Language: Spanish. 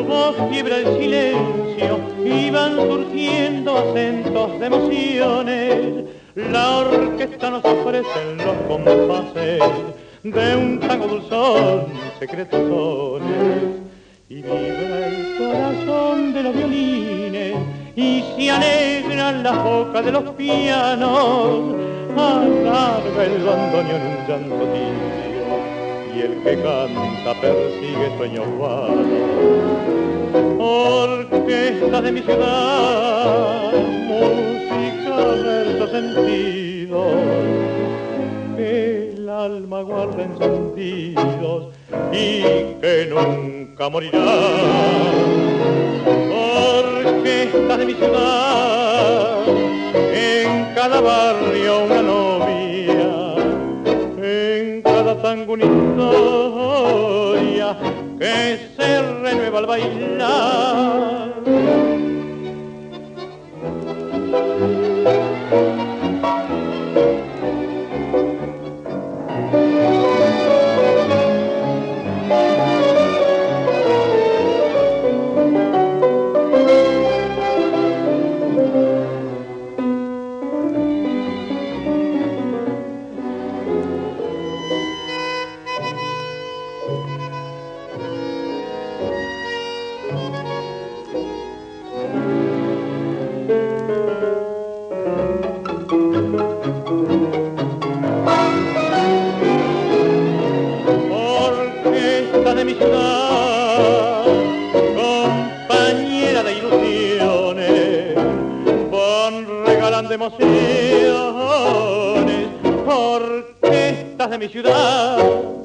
voz quiebra el silencio y van surgiendo acentos de emociones. La orquesta nos ofrece los compases de un tango dulzón, secretos sones. Y vibra el corazón de los violines y se alegran las bocas de los pianos. Alarga el bandoneón en un llanto tibio y el que canta persigue sueños vanos. Orquesta de mi ciudad, música, versos, sentidos, que el alma guarda encendidos y que nunca morirá. Orquesta de mi ciudad, en cada barrio una novia, en cada tango una historia que se renueva al bailar. De mi ciudad, compañera de ilusiones, van regalando emociones, orquestas de mi ciudad.